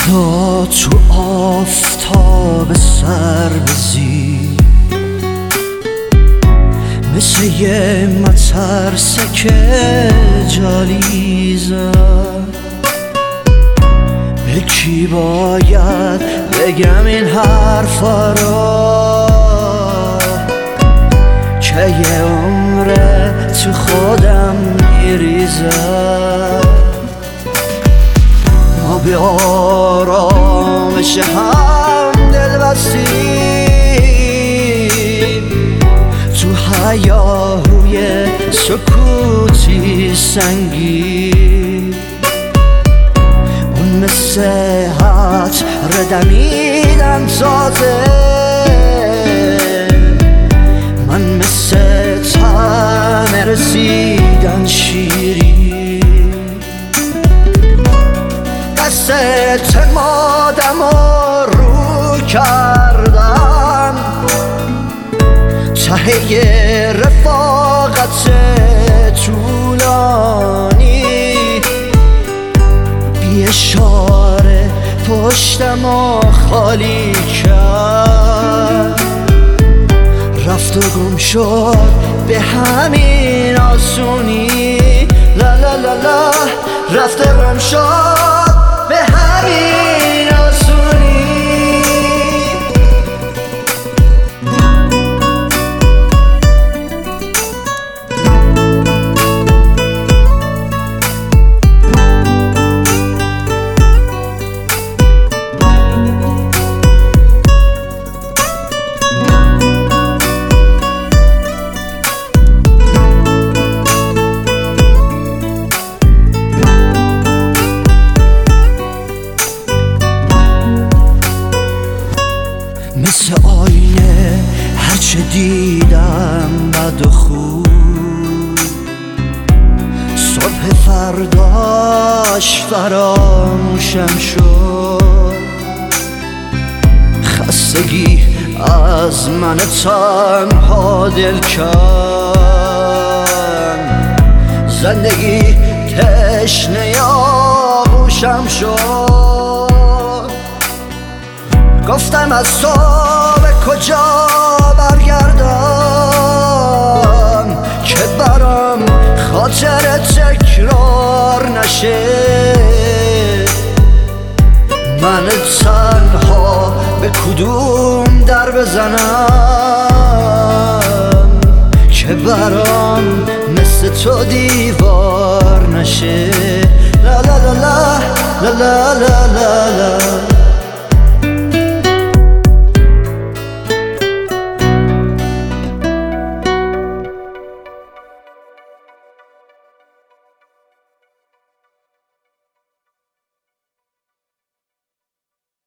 فردا تو آفتاب سر بزی، مثل یه مترسک جالیزم. به کی باید بگم این حرفا رو که یه عمره تو خودم میریزم؟ ما به آرامش هم دل بستیم، تو هیاهوی سکوتی سنگین. اون مثل حد ردمیدن تازه، من مثل طعم رسیدن شیرین. دست مادم رو کردم ته رفاقت طولانی، بی اشاره پشتمو خالی کرد. رفت و گم شد به همین آسونی، لا لا لا لا. رفت و گم شد به همین آسونی. مثل آینه هرچه دیدم بد و خوب، صبح فرداش فراموشم شد. خستگی از من تنها دل کن، زندگی تشنه آغوشم شد. گفتم از تو به کجا برگردم که برام خاطر تکرار نشه. من تنها به کدوم در بزنم که برام مثل تو دیوار نشه. لا لا لا لا لا لا لا لا.